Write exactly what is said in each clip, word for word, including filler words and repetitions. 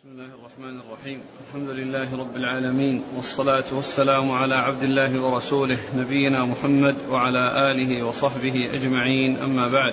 بسم الله الرحمن الرحيم. الحمد لله رب العالمين، والصلاة والسلام على عبد الله ورسوله نبينا محمد وعلى آله وصحبه أجمعين، أما بعد.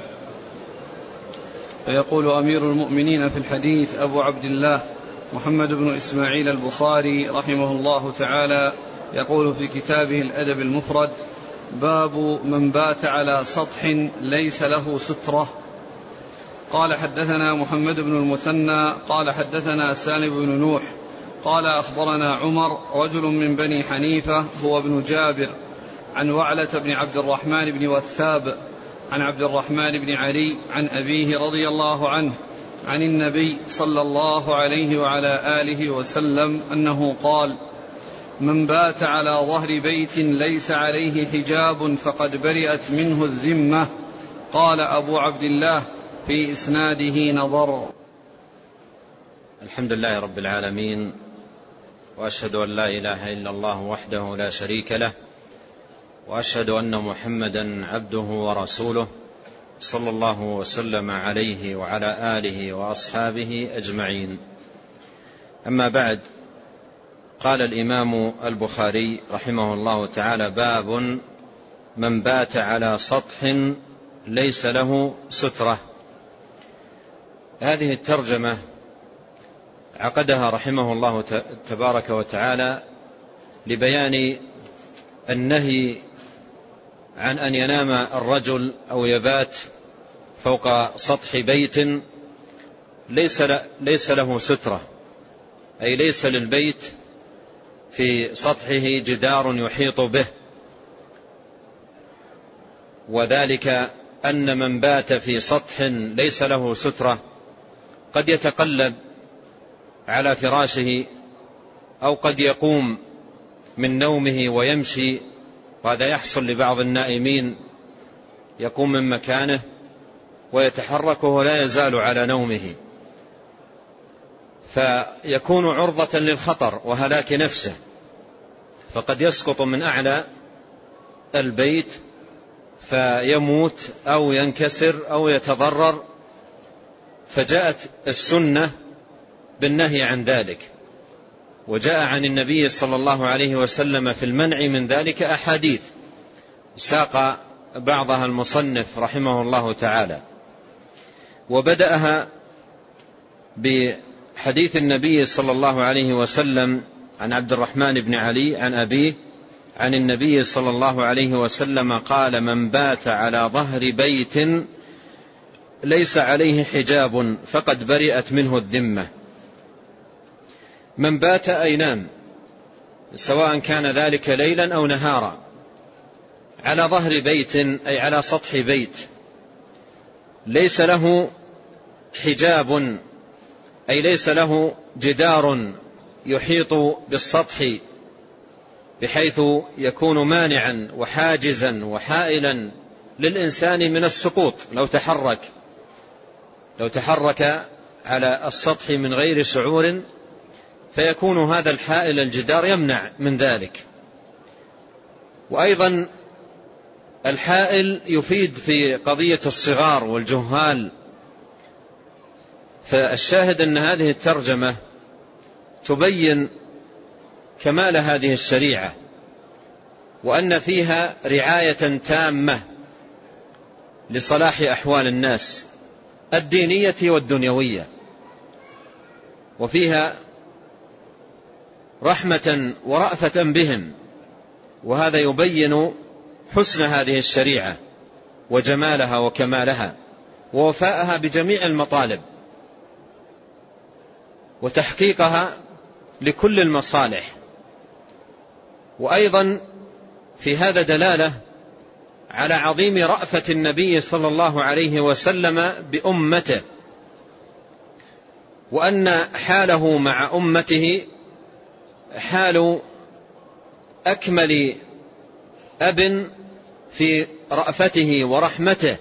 فيقول أمير المؤمنين في الحديث أبو عبد الله محمد بن إسماعيل البخاري رحمه الله تعالى، يقول في كتابه الأدب المفرد: باب من بات على سطح ليس له سترة. قال: حدثنا محمد بن المثنى قال حدثنا سالم بن نوح قال أخبرنا عمر رجل من بني حنيفة هو ابن جابر عن وعلة بن عبد الرحمن بن وثاب عن عبد الرحمن بن علي عن أبيه رضي الله عنه عن النبي صلى الله عليه وعلى آله وسلم أنه قال: من بات على ظهر بيت ليس عليه حجاب فقد برئت منه الذمة. قال أبو عبد الله: في إسناده نظر. الحمد لله رب العالمين، وأشهد أن لا إله إلا الله وحده لا شريك له، وأشهد أن محمدا عبده ورسوله صلى الله وسلم عليه وعلى آله وأصحابه أجمعين. أما بعد، قال الإمام البخاري رحمه الله تعالى: باب من بات على سطح ليس له سترة. هذه الترجمة عقدها رحمه الله تبارك وتعالى لبيان النهي عن أن ينام الرجل أو يبات فوق سطح بيت ليس له سترة، أي ليس للبيت في سطحه جدار يحيط به، وذلك أن من بات في سطح ليس له سترة قد يتقلب على فراشه، أو قد يقوم من نومه ويمشي، وهذا يحصل لبعض النائمين، يقوم من مكانه ويتحرك وهو لا يزال على نومه، فيكون عرضة للخطر وهلاك نفسه، فقد يسقط من أعلى البيت فيموت أو ينكسر أو يتضرر. فجاءت السنة بالنهي عن ذلك، وجاء عن النبي صلى الله عليه وسلم في المنع من ذلك أحاديث ساق بعضها المصنف رحمه الله تعالى، وبدأها بحديث النبي صلى الله عليه وسلم عن عبد الرحمن بن علي عن أبيه عن النبي صلى الله عليه وسلم قال: من بات على ظهر بيت ليس عليه حجاب فقد برئت منه الذمة. من بات أي نام، سواء كان ذلك ليلا أو نهارا، على ظهر بيت أي على سطح بيت ليس له حجاب، أي ليس له جدار يحيط بالسطح بحيث يكون مانعا وحاجزا وحائلا للإنسان من السقوط لو تحرك لو تحرك على السطح من غير شعور، فيكون هذا الحائل الجدار يمنع من ذلك. وأيضا الحائل يفيد في قضية الصغار والجهال. فالشاهد أن هذه الترجمة تبين كمال هذه الشريعة، وأن فيها رعاية تامة لصلاح أحوال الناس الدينية والدنيوية، وفيها رحمة ورأفة بهم، وهذا يبين حسن هذه الشريعة وجمالها وكمالها ووفاءها بجميع المطالب وتحقيقها لكل المصالح. وأيضا في هذا دلالة على عظيم رأفة النبي صلى الله عليه وسلم بأمته، وأن حاله مع أمته حال أكمل أب في رأفته ورحمته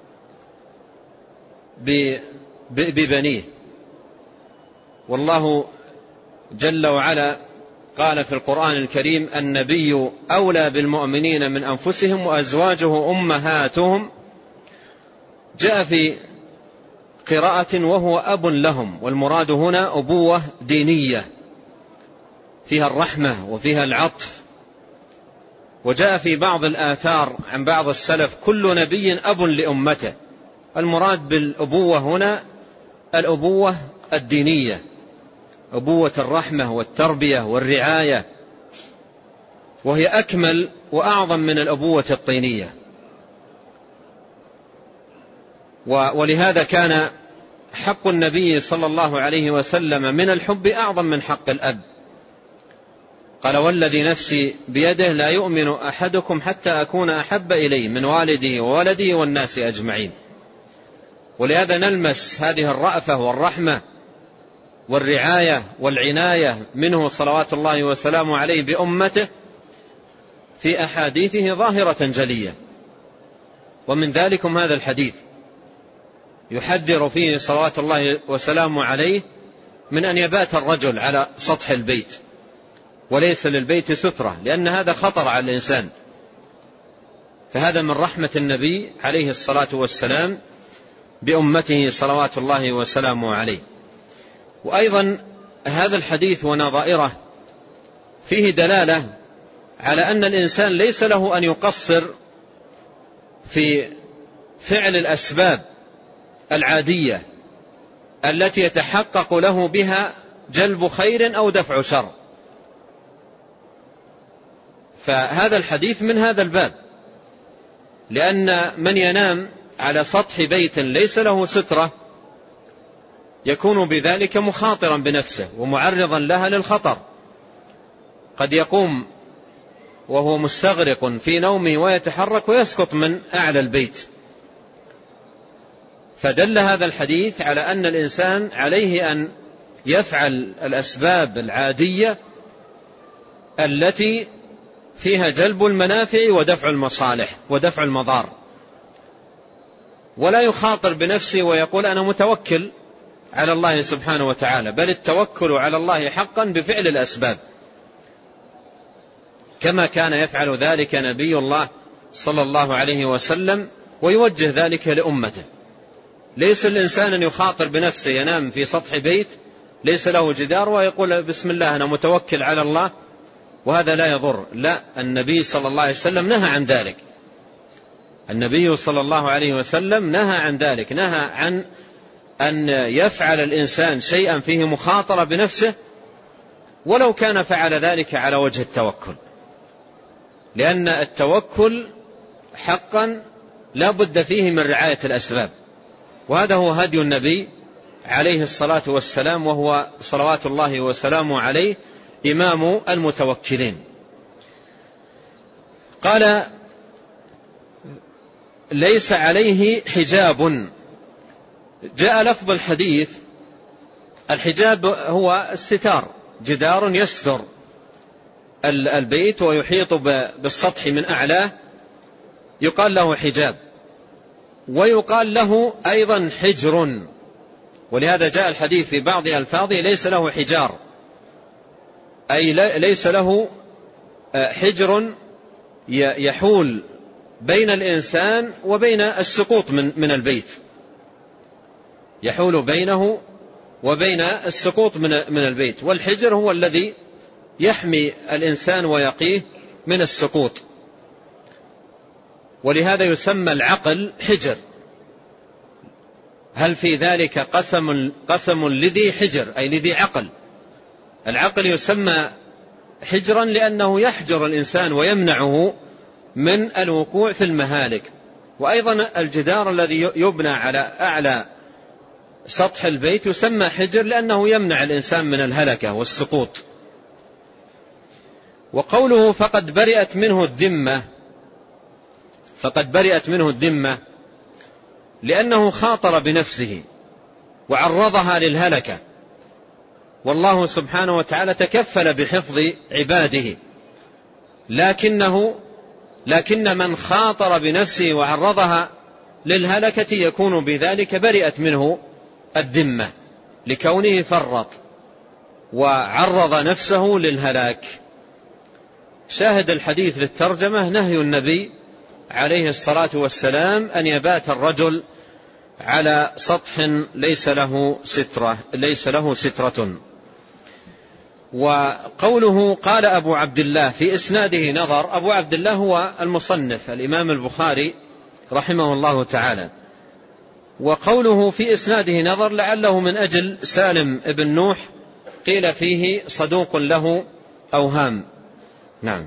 ببنيه. والله جل وعلا قال في القرآن الكريم: النبي أولى بالمؤمنين من أنفسهم وأزواجه أمهاتهم. جاء في قراءة وهو أب لهم، والمراد هنا أبوة دينية فيها الرحمة وفيها العطف. وجاء في بعض الآثار عن بعض السلف كل نبي أب لأمته. المراد بالأبوة هنا الأبوة الدينية، أبوة الرحمة والتربية والرعاية، وهي أكمل وأعظم من الأبوة الطينية. ولهذا كان حق النبي صلى الله عليه وسلم من الحب أعظم من حق الأب. قال: والذي نفسي بيده لا يؤمن أحدكم حتى أكون أحب إليه من والده وولده والناس أجمعين. ولهذا نلمس هذه الرأفة والرحمة والرعاية والعناية منه صلوات الله وسلامه عليه بأمته في أحاديثه ظاهرة جلية. ومن ذلكم هذا الحديث يحذر فيه صلوات الله وسلامه عليه من أن يبات الرجل على سطح البيت وليس للبيت سترة، لأن هذا خطر على الإنسان. فهذا من رحمة النبي عليه الصلاة والسلام بأمته صلوات الله وسلامه عليه. وأيضا هذا الحديث ونظائره فيه دلالة على أن الإنسان ليس له أن يقصر في فعل الأسباب العادية التي يتحقق له بها جلب خير أو دفع شر. فهذا الحديث من هذا الباب، لأن من ينام على سطح بيت ليس له سترة يكون بذلك مخاطرا بنفسه ومعرضا لها للخطر. قد يقوم وهو مستغرق في نومه ويتحرك ويسقط من أعلى البيت. فدل هذا الحديث على أن الإنسان عليه أن يفعل الأسباب العادية التي فيها جلب المنافع ودفع المصالح ودفع المضار، ولا يخاطر بنفسه ويقول أنا متوكل على الله سبحانه وتعالى، بل التوكل على الله حقا بفعل الأسباب، كما كان يفعل ذلك نبي الله صلى الله عليه وسلم ويوجه ذلك لأمته. ليس الإنسان أن يخاطر بنفسه ينام في سطح بيت ليس له جدار ويقول بسم الله أنا متوكل على الله، وهذا لا يضر. لا، النبي صلى الله عليه وسلم نهى عن ذلك. النبي صلى الله عليه وسلم نهى عن ذلك، نهى عن أن يفعل الإنسان شيئا فيه مخاطرة بنفسه ولو كان فعل ذلك على وجه التوكل، لأن التوكل حقا لا بد فيه من رعاية الأسباب. وهذا هو هدي النبي عليه الصلاة والسلام، وهو صلوات الله وسلامه عليه إمام المتوكلين. قال: ليس عليه حجاب. جاء لفظ الحديث الحجاب هو الستار، جدار يستر البيت ويحيط بالسطح من أعلاه، يقال له حجاب، ويقال له أيضا حجر. ولهذا جاء الحديث في بعض ألفاظه ليس له حجار، أي ليس له حجر يحول بين الإنسان وبين السقوط من من البيت، يحول بينه وبين السقوط من من البيت. والحجر هو الذي يحمي الإنسان ويقيه من السقوط، ولهذا يسمى العقل حجر. هل في ذلك قسم قسم لذي حجر، أي لذي عقل. العقل يسمى حجرا لأنه يحجر الإنسان ويمنعه من الوقوع في المهالك. وأيضا الجدار الذي يبنى على أعلى سطح البيت يسمى حجر لأنه يمنع الإنسان من الهلكة والسقوط. وقوله فقد برئت منه الذمة، فقد برئت منه الذمة لأنه خاطر بنفسه وعرضها للهلكة، والله سبحانه وتعالى تكفل بحفظ عباده، لكنه لكن من خاطر بنفسه وعرضها للهلكة يكون بذلك برئت منه الذمة، لكونه فرط وعرض نفسه للهلاك. شاهد الحديث للترجمة نهي النبي عليه الصلاة والسلام أن يبات الرجل على سطح ليس له سترة ليس له سترة. وقوله قال أبو عبد الله في إسناده نظر، أبو عبد الله هو المصنف الإمام البخاري رحمه الله تعالى، وقوله في إسناده نظر لعله من أجل سالم ابن نوح، قيل فيه صدوق له أوهام. نعم.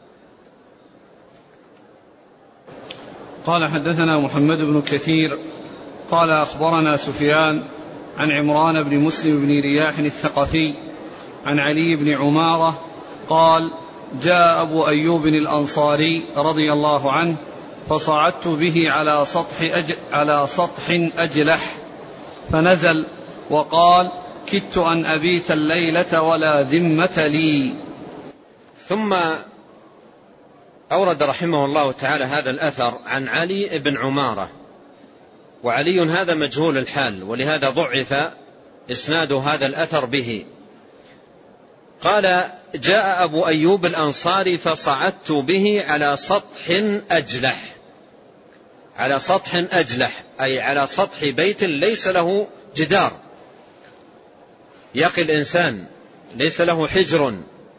قال حدثنا محمد بن كثير قال أخبرنا سفيان عن عمران بن مسلم بن رياح الثقفي عن علي بن عمارة قال جاء أبو أيوب الأنصاري رضي الله عنه فصعدت به على سطح, أج... على سطح أجلح فنزل وقال كدت أن أبيت الليلة ولا ذمة لي. ثم أورد رحمه الله تعالى هذا الأثر عن علي بن عمارة، وعلي هذا مجهول الحال، ولهذا ضعف إسناد هذا الأثر به. قال جاء أبو أيوب الأنصاري فصعدت به على سطح أجلح، على سطح أجلح أي على سطح بيت ليس له جدار يقي الإنسان، ليس له حجر،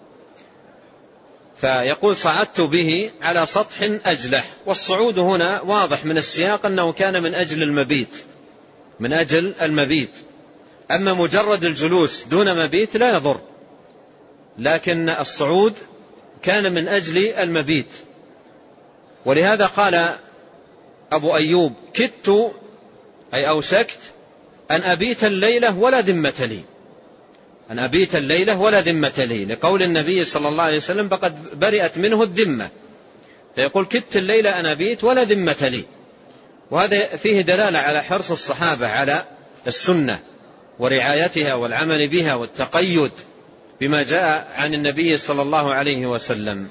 فيقول صعدت به على سطح أجلح. والصعود هنا واضح من السياق أنه كان من أجل المبيت، من أجل المبيت. أما مجرد الجلوس دون مبيت لا يضر، لكن الصعود كان من أجل المبيت. ولهذا قال أبو أيوب كدت أي أوشكت أن أبيت الليلة ولا ذمة لي، أن أبيت الليلة ولا ذمة لي، لقول النبي صلى الله عليه وسلم فقد برئت منه الذمة، فيقول كدت الليلة أن أبيت ولا ذمة لي. وهذا فيه دلالة على حرص الصحابة على السنة ورعايتها والعمل بها والتقيد بما جاء عن النبي صلى الله عليه وسلم.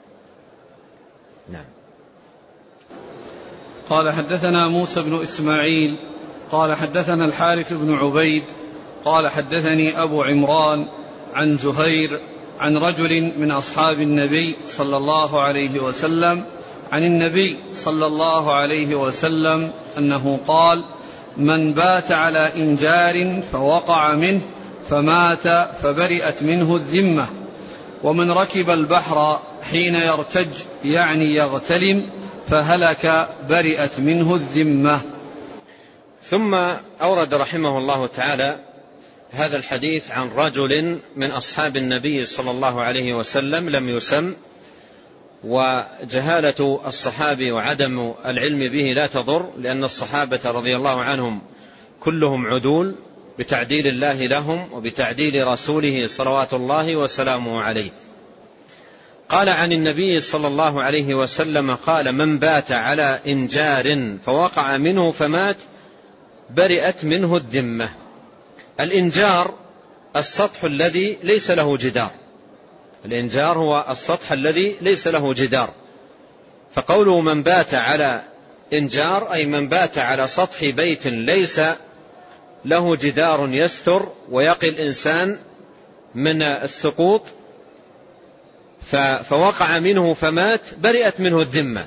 نعم. قال حدثنا موسى بن إسماعيل قال حدثنا الحارث بن عبيد قال حدثني أبو عمران عن زهير عن رجل من أصحاب النبي صلى الله عليه وسلم عن النبي صلى الله عليه وسلم أنه قال من بات على إنجار فوقع منه فمات فبرئت منه الذمة، ومن ركب البحر حين يرتج يعني يغتلم فهلك برئت منه الذمة. ثم أورد رحمه الله تعالى هذا الحديث عن رجل من أصحاب النبي صلى الله عليه وسلم لم يسم، وجهالة الصحابي وعدم العلم به لا تضر، لأن الصحابة رضي الله عنهم كلهم عدول بتعديل الله لهم وبتعديل رسوله صلوات الله وسلامه عليه. قال عن النبي صلى الله عليه وسلم قال من بات على إنجار فوقع منه فمات برئت منه الذمة. الإنجار السطح الذي ليس له جدار، الإنجار هو السطح الذي ليس له جدار، فقوله من بات على إنجار أي من بات على سطح بيت ليس له جدار يستر ويقي الإنسان من السقوط فوقع منه فمات برئت منه الذمة،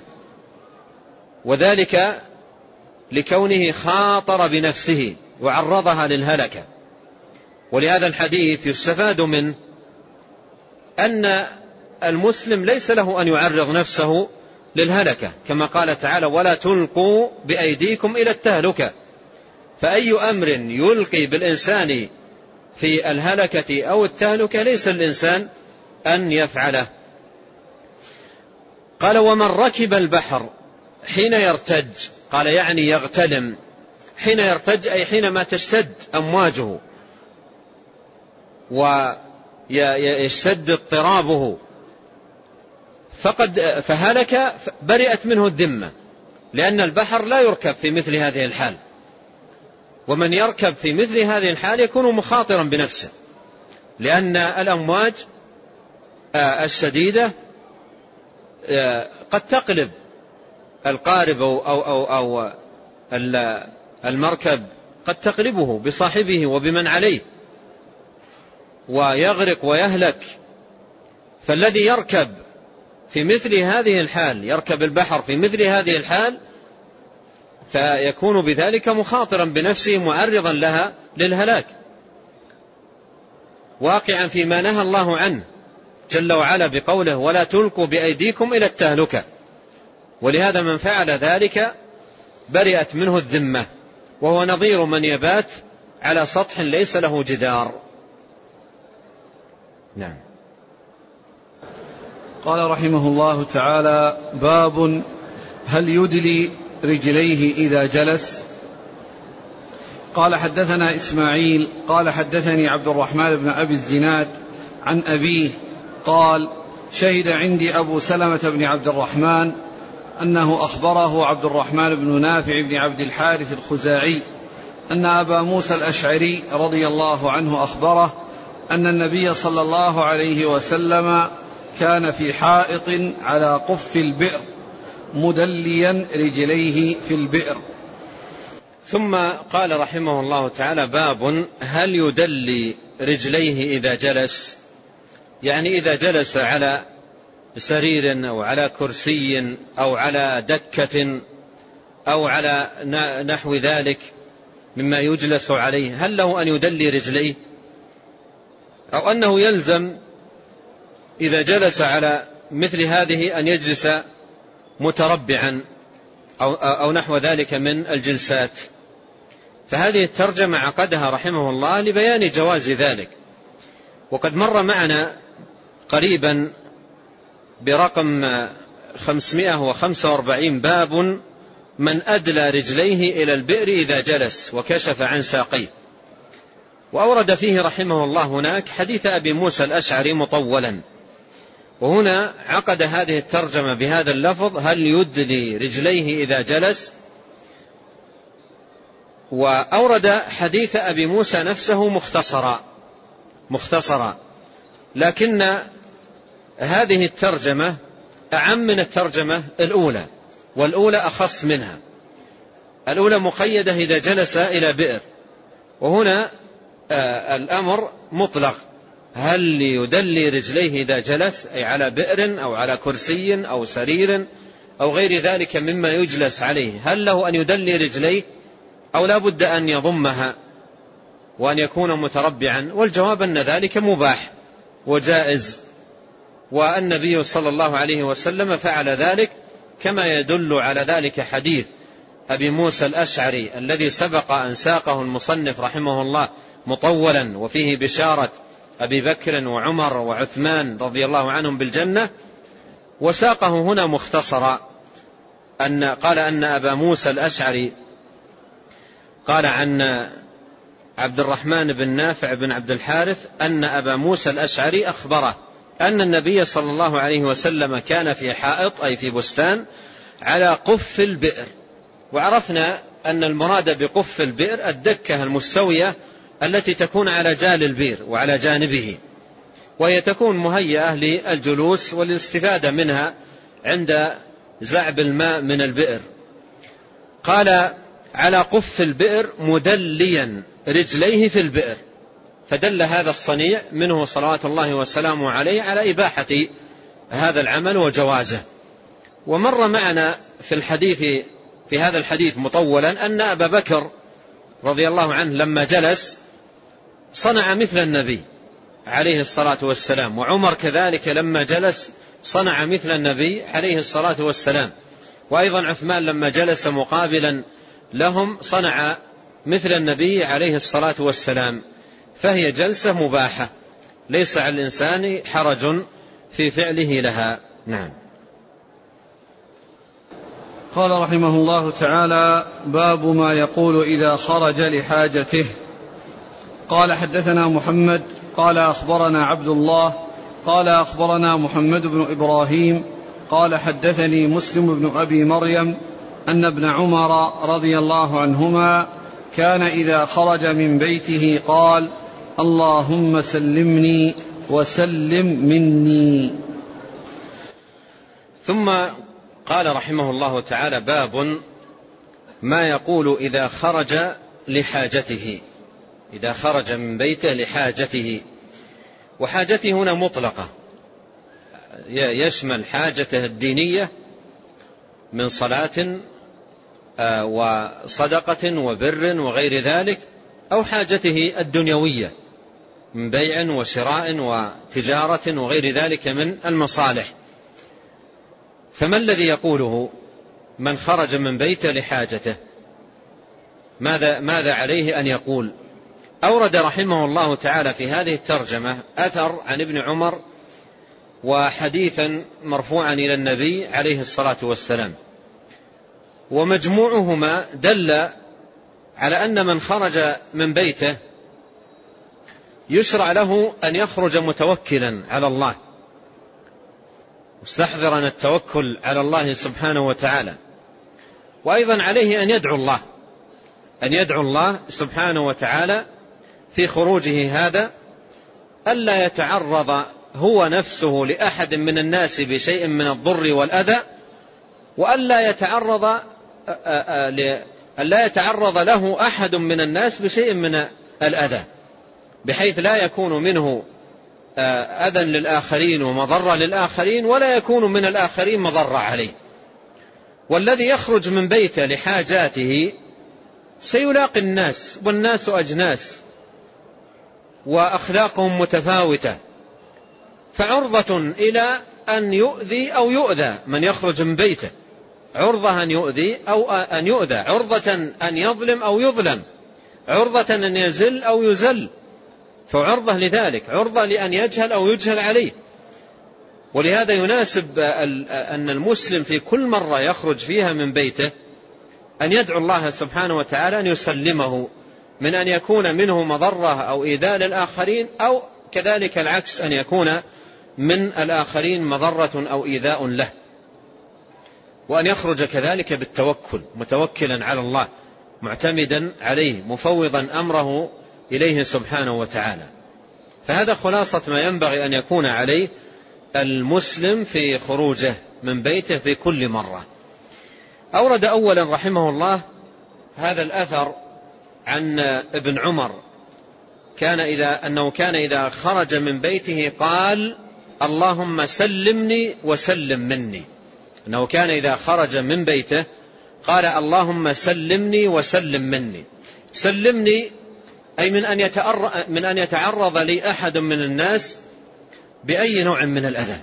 وذلك لكونه خاطر بنفسه وعرضها للهلكة. ولهذا الحديث يستفاد منه أن المسلم ليس له أن يعرض نفسه للهلكة، كما قال تعالى ولا تلقوا بأيديكم إلى التهلكة. فأي أمر يلقي بالإنسان في الهلكة أو التهلكة ليس الإنسان أن يفعله. قال ومن ركب البحر حين يرتج، قال يعني يغتلم، حين يرتج أي حينما تشتد أمواجه ويشتد اضطرابه فقد فهلك برئت منه الذمة، لأن البحر لا يركب في مثل هذه الحال، ومن يركب في مثل هذه الحال يكون مخاطرا بنفسه، لأن الأمواج الشديدة قد تقلب القارب أو, أو, أو, أو المركب قد تقلبه بصاحبه وبمن عليه ويغرق ويهلك. فالذي يركب في مثل هذه الحال، يركب البحر في مثل هذه الحال، فيكون بذلك مخاطرا بنفسه معرضا لها للهلاك، واقعا فيما نهى الله عنه جل وعلا بقوله ولا تلقوا بأيديكم إلى التهلكة. ولهذا من فعل ذلك برئت منه الذمة، وهو نظير من يبات على سطح ليس له جدار. نعم. قال رحمه الله تعالى: باب هل يدلي رجليه إذا جلس؟ قال حدثنا إسماعيل قال حدثني عبد الرحمن بن أبي الزناد عن أبيه قال: شهد عندي أبو سلمة بن عبد الرحمن أنه أخبره عبد الرحمن بن نافع بن عبد الحارث الخزاعي أن أبا موسى الأشعري رضي الله عنه أخبره أن النبي صلى الله عليه وسلم كان في حائط على قف البئر مدليا رجليه في البئر. ثم قال رحمه الله تعالى: باب هل يدلي رجليه إذا جلس؟ يعني إذا جلس على سرير أو على كرسي أو على دكة أو على نحو ذلك مما يجلس عليه، هل له أن يدلي رجليه، أو أنه يلزم إذا جلس على مثل هذه أن يجلس متربعا أو, أو نحو ذلك من الجلسات؟ فهذه الترجمة عقدها رحمه الله لبيان جواز ذلك. وقد مر معنا قريبا برقم خمسمائة وخمسة وأربعين باب من أدلى رجليه إلى البئر إذا جلس وكشف عن ساقيه، وأورد فيه رحمه الله هناك حديث أبي موسى الأشعري مطولا، وهنا عقد هذه الترجمة بهذا اللفظ: هل يدلي رجليه إذا جلس. وأورد حديث أبي موسى نفسه مختصرا مختصرا لكن هذه الترجمة أعم من الترجمة الأولى، والأولى أخص منها. الأولى مقيدة إذا جلس إلى بئر، وهنا آه الأمر مطلق: هل يدلي رجليه إذا جلس، أي على بئر أو على كرسي أو سرير أو غير ذلك مما يجلس عليه، هل له أن يدلي رجليه أو لا بد أن يضمها وأن يكون متربعا؟ والجواب أن ذلك مباح وجائز، والنبي صلى الله عليه وسلم فعل ذلك، كما يدل على ذلك حديث أبي موسى الأشعري الذي سبق أن ساقه المصنف رحمه الله مطولا، وفيه بشارة أبي بكر وعمر وعثمان رضي الله عنهم بالجنة، وساقه هنا مختصرا. أن قال أن أبا موسى الأشعري قال عن عبد الرحمن بن نافع بن عبد الحارث أن أبا موسى الأشعري أخبره أن النبي صلى الله عليه وسلم كان في حائط، أي في بستان، على قف البئر. وعرفنا أن المراد بقف البئر الدكة المستوية التي تكون على جال البئر وعلى جانبه، وهي تكون مهيئة للجلوس والاستفادة منها عند زعب الماء من البئر. قال على قف البئر مدليا رجليه في البئر، فدل هذا الصنيع منه صلوات الله وسلامه عليه على إباحة هذا العمل وجوازه. ومر معنا في الحديث في هذا الحديث مطولا أن أبا بكر رضي الله عنه لما جلس صنع مثل النبي عليه الصلاة والسلام، وعمر كذلك لما جلس صنع مثل النبي عليه الصلاة والسلام، وأيضا عثمان لما جلس مقابلا لهم صنع مثل النبي عليه الصلاة والسلام. فهي جلسة مباحة ليس على الإنسان حرج في فعله لها. نعم. قال رحمه الله تعالى: باب ما يقول إذا خرج لحاجته. قال حدثنا محمد قال أخبرنا عبد الله قال أخبرنا محمد بن إبراهيم قال حدثني مسلم بن أبي مريم أن ابن عمر رضي الله عنهما كان إذا خرج من بيته قال: اللهم سلمني وسلم مني. ثم قال رحمه الله تعالى: باب ما يقول إذا خرج لحاجته، إذا خرج من بيته لحاجته. وحاجته هنا مطلقة، يشمل حاجته الدينية من صلاة وصدقة وبر وغير ذلك، أو حاجته الدنيوية من بيع وشراء وتجارة وغير ذلك من المصالح. فما الذي يقوله من خرج من بيته لحاجته؟ ماذا, ماذا عليه أن يقول؟ أورد رحمه الله تعالى في هذه الترجمة أثر عن ابن عمر وحديثا مرفوعا إلى النبي عليه الصلاة والسلام، ومجموعهما دل على أن من خرج من بيته يشرع له أن يخرج متوكلا على الله، مستحضرا التوكل على الله سبحانه وتعالى، وأيضا عليه أن يدعو الله أن يدعو الله سبحانه وتعالى في خروجه هذا ألا يتعرض هو نفسه لأحد من الناس بشيء من الضر والأذى، وألا يتعرض ألا يتعرض له أحد من الناس بشيء من الأذى، بحيث لا يكون منه أذى للآخرين ومضرة للآخرين، ولا يكون من الآخرين مضرة عليه. والذي يخرج من بيته لحاجاته سيلاقي الناس، والناس أجناس وأخلاقهم متفاوتة، فعرضة إلى أن يؤذي أو يؤذى. من يخرج من بيته عرضة أن يؤذي أو أن يؤذى، عرضة أن يظلم أو يظلم، عرضة أن يزل أو يزل، فعرضة لذلك، عرضة لأن يجهل أو يجهل عليه. ولهذا يناسب أن المسلم في كل مرة يخرج فيها من بيته أن يدعو الله سبحانه وتعالى أن يسلمه من أن يكون منه مضرة أو إيذاء للآخرين، أو كذلك العكس أن يكون من الآخرين مضرة أو إيذاء له. وأن يخرج كذلك بالتوكل، متوكلا على الله، معتمدا عليه، مفوضا أمره إليه سبحانه وتعالى. فهذا خلاصة ما ينبغي أن يكون عليه المسلم في خروجه من بيته في كل مرة. أورد أولا رحمه الله هذا الأثر عن ابن عمر كان إذا أنه كان إذا خرج من بيته قال اللهم سلمني وسلم مني، أنه كان إذا خرج من بيته قال اللهم سلمني وسلم مني. سلمني أي من أن يتعرض, من أن يتعرض لي أحد من الناس بأي نوع من الأذى،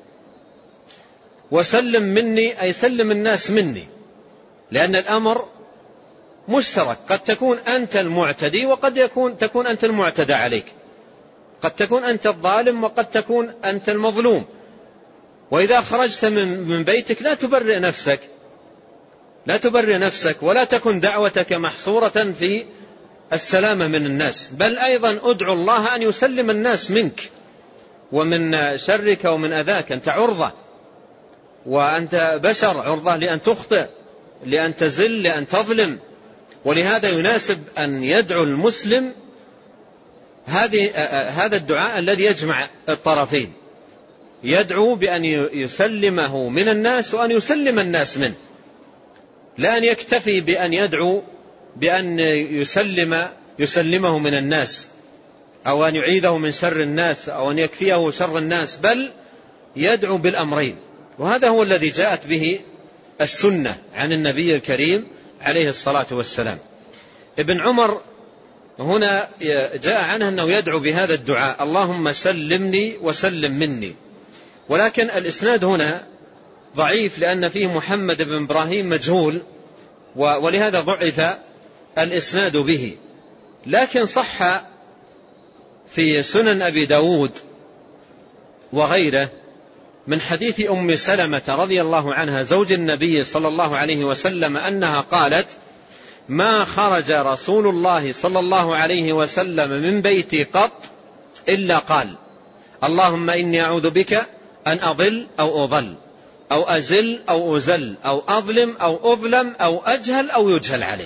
وسلم مني أي سلم الناس مني، لأن الأمر مشترك، قد تكون أنت المعتدي وقد يكون تكون أنت المعتدى عليك، قد تكون أنت الظالم وقد تكون أنت المظلوم. وإذا خرجت من بيتك لا تبرئ نفسك لا تبرئ نفسك ولا تكن دعوتك محصورة في السلامة من الناس، بل أيضا أدعو الله أن يسلم الناس منك ومن شرك ومن أذاك. أنت عرضة، وأنت بشر، عرضة لأن تخطئ، لأن تزل، لأن تظلم. ولهذا يناسب أن يدعو المسلم هذه هذا الدعاء الذي يجمع الطرفين، يدعو بأن يسلمه من الناس وأن يسلم الناس منه، لا أن يكتفي بأن يدعو بأن يسلم يسلمه من الناس، أو أن يعيذه من شر الناس، أو أن يكفيه شر الناس، بل يدعو بالأمرين. وهذا هو الذي جاءت به السنة عن النبي الكريم عليه الصلاة والسلام. ابن عمر هنا جاء عنه أنه يدعو بهذا الدعاء اللهم سلمني وسلم مني، ولكن الإسناد هنا ضعيف لأن فيه محمد بن إبراهيم مجهول، ولهذا ضعف الإسناد به. لكن صح في سنن أبي داود وغيره من حديث أم سلمة رضي الله عنها زوج النبي صلى الله عليه وسلم أنها قالت ما خرج رسول الله صلى الله عليه وسلم من بيتي قط إلا قال اللهم إني أعوذ بك أن أضل أو أضل أو أزل أو أزل أو أظلم أو أظلم أو أجهل أو يجهل عليه.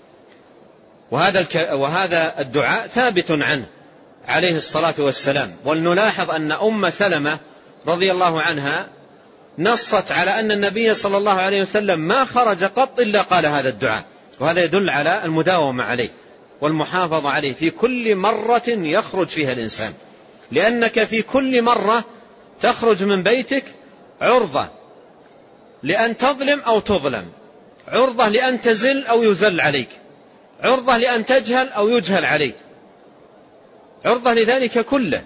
وهذا, وهذا الدعاء ثابت عنه عليه الصلاة والسلام. ولنلاحظ أن أم سلمة رضي الله عنها نصت على أن النبي صلى الله عليه وسلم ما خرج قط إلا قال هذا الدعاء، وهذا يدل على المداومة عليه والمحافظة عليه في كل مرة يخرج فيها الإنسان، لأنك في كل مرة تخرج من بيتك عرضة لأن تظلم أو تظلم، عرضة لأن تزل أو يزل عليك، عرضة لأن تجهل أو يجهل عليك، عرضة لذلك كله.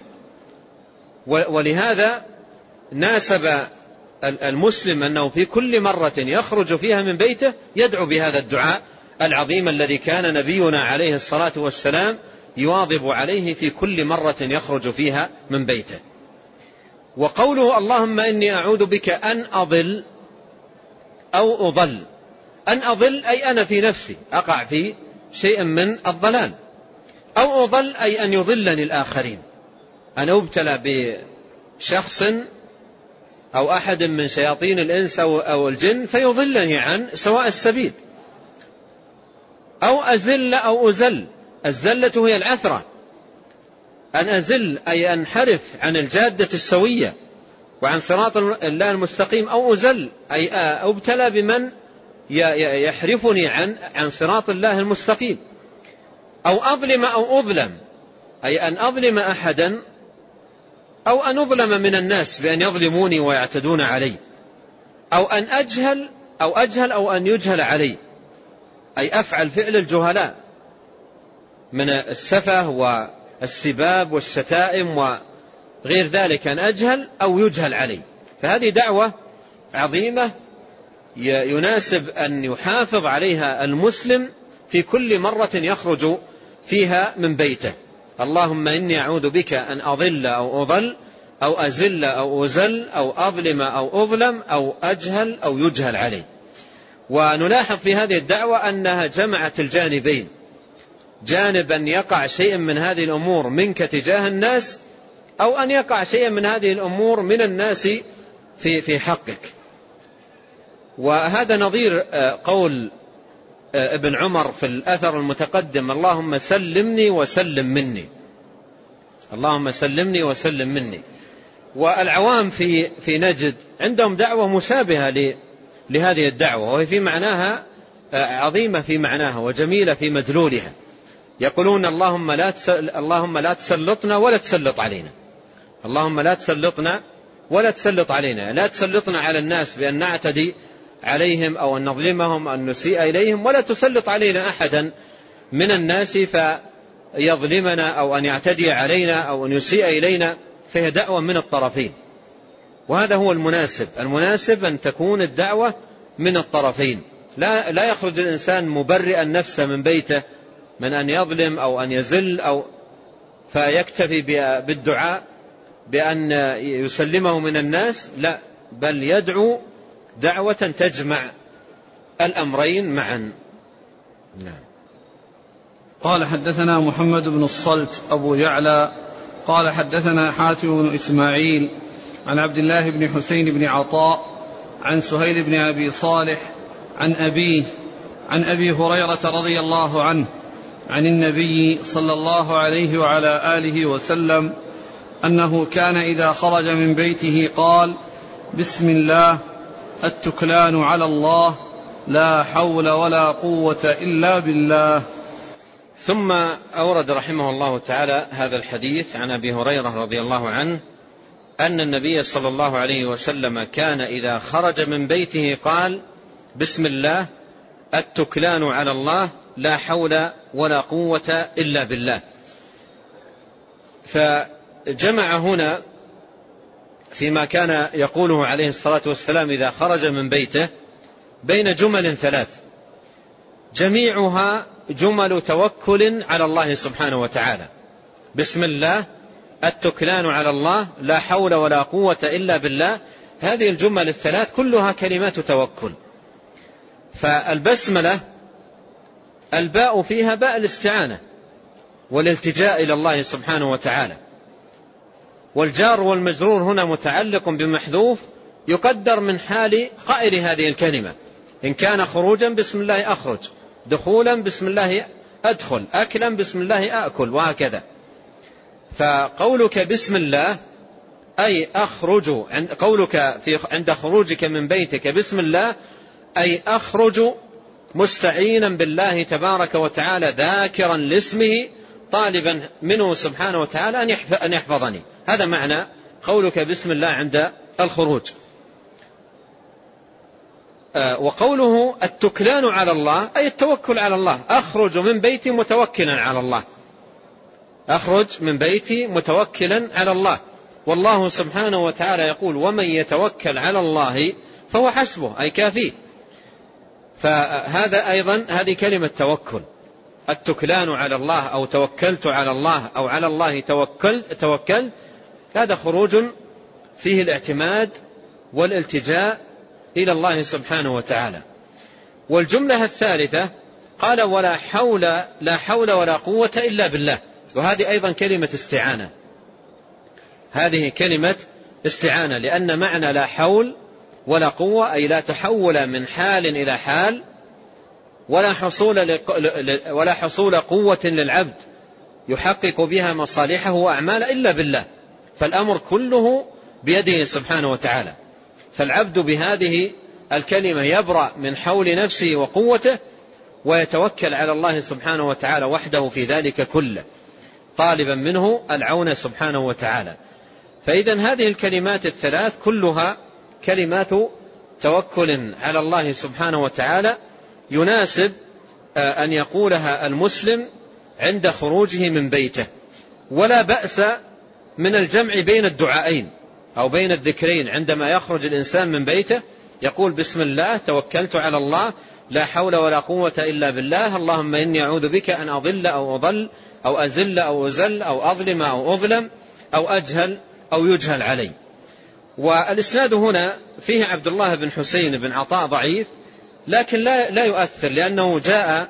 ولهذا ناسب المسلم أنه في كل مرة يخرج فيها من بيته يدعو بهذا الدعاء العظيم الذي كان نبينا عليه الصلاة والسلام يواظب عليه في كل مرة يخرج فيها من بيته. وقوله اللهم إني أعوذ بك أن أضل أو أضل، أن أضل أي أنا في نفسي أقع في شيء من الضلال، أو أضل أي أن يضلني الآخرين، أنا أبتلى بشخص أو أحد من شياطين الإنس أو الجن فيضلني عن سواء السبيل، أو أزل أو أزل، الزلة هي العثرة، أن أزل أي أنحرف عن الجادة السوية وعن صراط الله المستقيم، أو أزل أي أبتلى بمن يحرفني عن عن صراط الله المستقيم، أو أظلم أو أظلم أي أن أظلم أحدا أو أن أظلم من الناس بأن يظلموني ويعتدون علي، أو أن أجهل أو أجهل أو أن يجهل علي، أي أفعل فعل الجهلاء من السفه والسباب والشتائم وغير ذلك، أن أجهل أو يجهل علي. فهذه دعوة عظيمة يناسب أن يحافظ عليها المسلم في كل مرة يخرج فيها من بيته. اللهم إني أعوذ بك أن أضل أو أضل أو أزل أو أزل أو أظلم أو أظلم أو أجهل أو يجهل علي. ونلاحظ في هذه الدعوة أنها جمعت الجانبين، جانب أن يقع شيء من هذه الأمور منك تجاه الناس، أو أن يقع شيء من هذه الأمور من الناس في في حقك. وهذا نظير قول ابن عمر في الأثر المتقدم اللهم سلمني وسلم مني، اللهم سلمني وسلم مني. والعوام في في نجد عندهم دعوة مشابهة لهذه الدعوة، وهي في معناها عظيمة في معناها وجميلة في مدلولها. يقولون اللهم لا اللهم لا تسلطنا ولا تسلط علينا، اللهم لا تسلطنا ولا تسلط علينا، لا تسلطنا على الناس بأن نعتدي عليهم أو أن نظلمهم أو أن نسيء إليهم، ولا تسلط علينا أحدا من الناس فيظلمنا أو أن يعتدي علينا أو أن يسيء إلينا. فهي دعوة من الطرفين، وهذا هو المناسب. المناسب أن تكون الدعوة من الطرفين، لا, لا يخرج الإنسان مبرئا نفسه من بيته من أن يظلم أو أن يزل أو فيكتفي بالدعاء بأن يسلمه من الناس، لا، بل يدعو دعوة تجمع الأمرين معا. نعم. قال حدثنا محمد بن الصلت أبو يعلى قال حدثنا حاتم بن إسماعيل عن عبد الله بن حسين بن عطاء عن سهيل بن أبي صالح عن أبيه عن أبي هريرة رضي الله عنه عن النبي صلى الله عليه وعلى آله وسلم أنه كان إذا خرج من بيته قال بسم الله التكلان على الله لا حول ولا قوة إلا بالله. ثم أورد رحمه الله تعالى هذا الحديث عن أبي هريرة رضي الله عنه أن النبي صلى الله عليه وسلم كان إذا خرج من بيته قال بسم الله التكلان على الله لا حول ولا قوة إلا بالله. فجمع هنا فيما كان يقوله عليه الصلاة والسلام إذا خرج من بيته بين جمل ثلاث، جميعها جمل توكل على الله سبحانه وتعالى. بسم الله التكلان على الله لا حول ولا قوة إلا بالله، هذه الجمل الثلاث كلها كلمات توكل. فالبسملة الباء فيها باء الاستعانة والالتجاء إلى الله سبحانه وتعالى، والجار والمجرور هنا متعلق بمحذوف يقدر من حال قائل هذه الكلمة، إن كان خروجا بسم الله أخرج، دخولا بسم الله أدخل، أكلا بسم الله أأكل، وهكذا. فقولك بسم الله أي أخرج، قولك في عند خروجك من بيتك بسم الله أي أخرج مستعينا بالله تبارك وتعالى ذاكرا لاسمه طالبا منه سبحانه وتعالى أن يحفظني. هذا معنى قولك بسم الله عند الخروج. وقوله التكلان على الله أي التوكل على الله. أخرج من بيتي متوكلا على الله، أخرج من بيتي متوكلا على الله. والله سبحانه وتعالى يقول ومن يتوكل على الله فهو حسبه أي كافيه. فهذا أيضا هذه كلمة توكل، التكلان على الله أو توكلت على الله أو على الله توكل توكل هذا خروج فيه الاعتماد والالتجاء إلى الله سبحانه وتعالى. والجملة الثالثة قال ولا حول لا حول ولا قوة إلا بالله، وهذه أيضا كلمة استعانة، هذه كلمة استعانة، لأن معنى لا حول ولا قوة أي لا تحول من حال إلى حال ولا حصول ولا حصول قوة للعبد يحقق بها مصالحه وأعماله إلا بالله، فالأمر كله بيده سبحانه وتعالى. فالعبد بهذه الكلمة يبرأ من حول نفسه وقوته ويتوكل على الله سبحانه وتعالى وحده في ذلك كله، طالبا منه العون سبحانه وتعالى. فإذن هذه الكلمات الثلاث كلها كلمات توكل على الله سبحانه وتعالى يناسب أن يقولها المسلم عند خروجه من بيته. ولا بأس من الجمع بين الدعائين أو بين الذكرين، عندما يخرج الإنسان من بيته يقول بسم الله توكلت على الله لا حول ولا قوة إلا بالله، اللهم إني أعوذ بك أن أضل أو أضل أو أزل أو أزل أو أظلم أو أظلم أو أجهل أو يجهل علي. والإسناد هنا فيه عبد الله بن حسين بن عطاء ضعيف، لكن لا لا يؤثر، لأنه جاء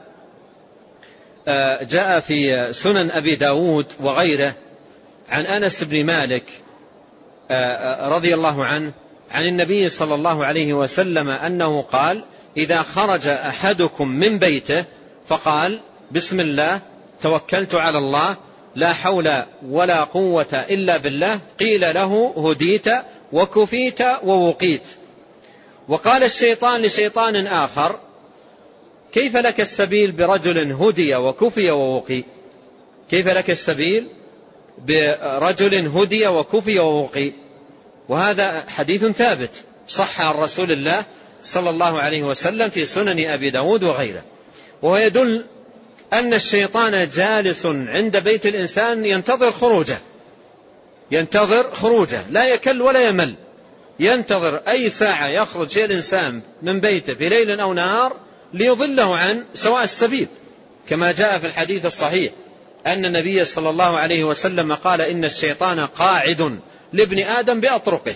جاء في سنن أبي داود وغيره عن أنس بن مالك رضي الله عنه عن النبي صلى الله عليه وسلم أنه قال إذا خرج أحدكم من بيته فقال بسم الله توكلت على الله لا حول ولا قوة إلا بالله قيل له هديت وكفيت ووقيت. وقال الشيطان لشيطان آخر كيف لك السبيل برجل هدي وكفي ووقي، كيف لك السبيل برجل هدي وكفي ووقي. وهذا حديث ثابت صح عن رسول الله صلى الله عليه وسلم في سنن أبي داود وغيره، وهو يدل أن الشيطان جالس عند بيت الإنسان ينتظر خروجه، ينتظر خروجه لا يكل ولا يمل، ينتظر أي ساعة يخرج فيها الإنسان من بيته في ليل أو نهار ليضله عن سواء السبيل، كما جاء في الحديث الصحيح أن النبي صلى الله عليه وسلم قال إن الشيطان قاعد لابن آدم بأطرقه،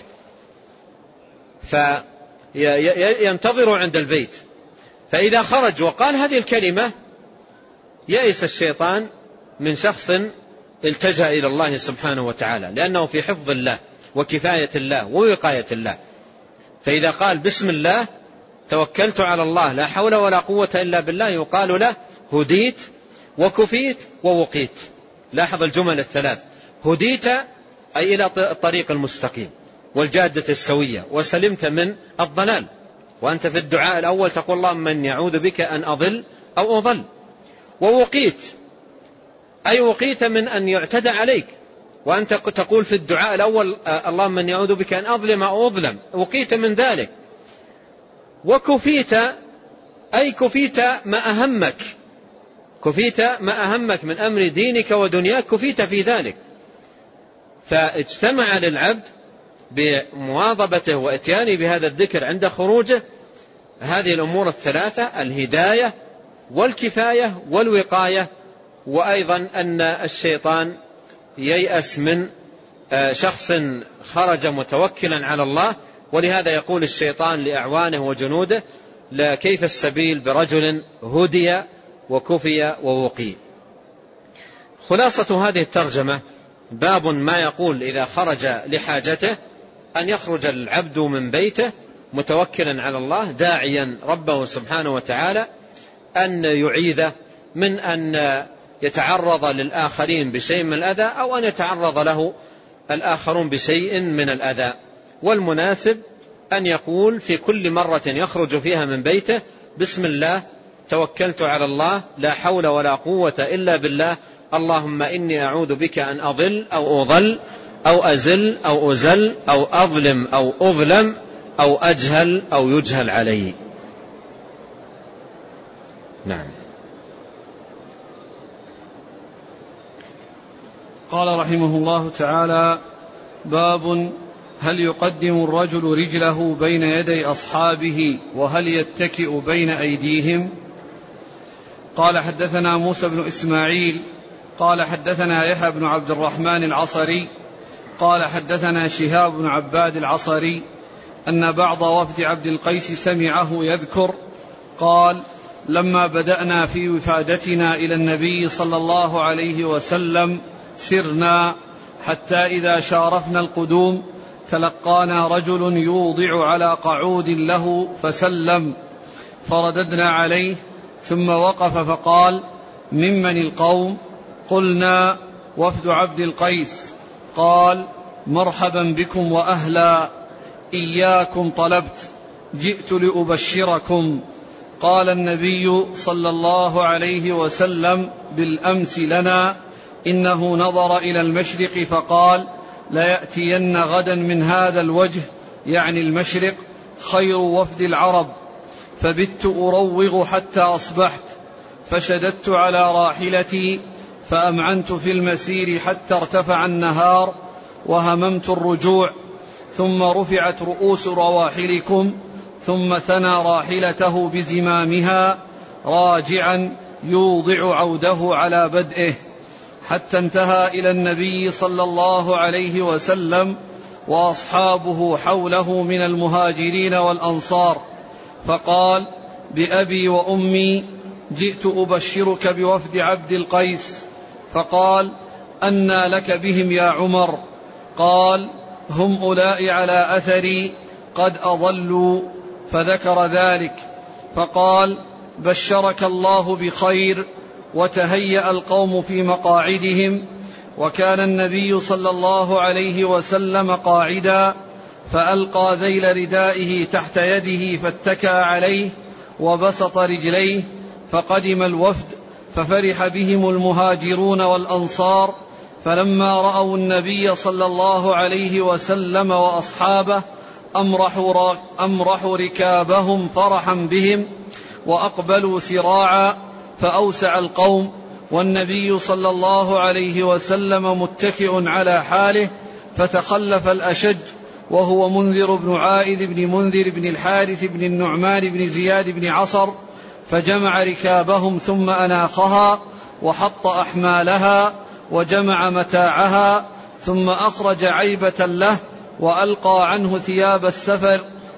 فينتظر عند البيت، فإذا خرج وقال هذه الكلمة يئس الشيطان من شخص التجأ إلى الله سبحانه وتعالى، لأنه في حفظ الله وكفاية الله ووقاية الله. فإذا قال بسم الله توكلت على الله لا حول ولا قوة إلا بالله يقال له هديت وكفيت ووقيت. لاحظ الجمل الثلاث، هديت أي إلى الطريق المستقيم والجادة السوية وسلمت من الضلال، وأنت في الدعاء الأول تقول اللهم إني أعوذ بك أن أضل أو أضل. ووقيت أي وقيت من أن يعتدى عليك، وأنت تقول في الدعاء الأول اللهم إني أعوذ بك أن أظلم أو أظلم، وقيت من ذلك. وكفيت أي كفيت ما أهمك، كفيت ما أهمك من أمر دينك ودنياك، كفيت في ذلك. فاجتمع للعبد بمواظبته واتيانه بهذا الذكر عند خروجه هذه الأمور الثلاثة، الهداية والكفاية والوقاية، وأيضا أن الشيطان ييأس من شخص خرج متوكلا على الله. ولهذا يقول الشيطان لأعوانه وجنوده لا كيف السبيل برجل هدي وكفي ووقي. خلاصة هذه الترجمة باب ما يقول إذا خرج لحاجته أن يخرج العبد من بيته متوكلا على الله داعيا ربه سبحانه وتعالى أن يعيذه من أن يتعرض للآخرين بشيء من الأذى أو أن يتعرض له الآخرون بشيء من الأذى. والمناسب أن يقول في كل مرة يخرج فيها من بيته بسم الله توكلت على الله لا حول ولا قوة إلا بالله، اللهم إني أعوذ بك أن أضل أو أضل أو أزل أو أزل أو أظلم أو أظلم أو أجهل أو يجهل علي. نعم. قال رحمه الله تعالى: باب هل يقدم الرجل رجله بين يدي أصحابه وهل يتكئ بين أيديهم؟ قال: حدثنا موسى بن إسماعيل قال حدثنا يحيى بن عبد الرحمن العصري قال حدثنا شهاب بن عباد العصري أن بعض وفد عبد القيس سمعه يذكر قال: لما بدأنا في وفادتنا إلى النبي صلى الله عليه وسلم سرنا حتى إذا شارفنا القدوم تلقانا رجل يوضع على قعود له فسلم، فرددنا عليه ثم وقف فقال: ممن القوم؟ قلنا: وفد عبد القيس. قال: مرحبا بكم وأهلا، إياكم طلبت، جئت لأبشركم. قال النبي صلى الله عليه وسلم بالأمس لنا: إنه نظر إلى المشرق فقال: ليأتين غدا من هذا الوجه، يعني المشرق، خير وفد العرب. فبت أروغ حتى أصبحت، فشددت على راحلتي فأمعنت في المسير حتى ارتفع النهار وهممت الرجوع، ثم رفعت رؤوس رواحلكم، ثم ثنى راحلته بزمامها راجعا يوضع عوده على بدئه، حتى انتهى إلى النبي صلى الله عليه وسلم وأصحابه حوله من المهاجرين والأنصار، فقال: بأبي وأمي جئت أبشرك بوفد عبد القيس. فقال: أنى لك بهم يا عمر؟ قال: هم أولئك على أثري قد أضلوا، فذكر ذلك. فقال: بشرك الله بخير. وتهيأ القوم في مقاعدهم، وكان النبي صلى الله عليه وسلم قاعدا، فألقى ذيل ردائه تحت يده فاتكأ عليه وبسط رجليه، فقدم الوفد ففرح بهم المهاجرون والأنصار، فلما رأوا النبي صلى الله عليه وسلم وأصحابه أمرحوا, أمرحوا ركابهم فرحا بهم وأقبلوا سراعا، فأوسع القوم، والنبي صلى الله عليه وسلم متكئ على حاله، فتخلف الأشج وهو منذر بن عائذ بن منذر بن الحارث بن النعمان بن زياد بن عصر، فجمع ركابهم ثم أناخها وحط أحمالها وجمع متاعها، ثم أخرج عيبة له وألقى عنه ثياب السفر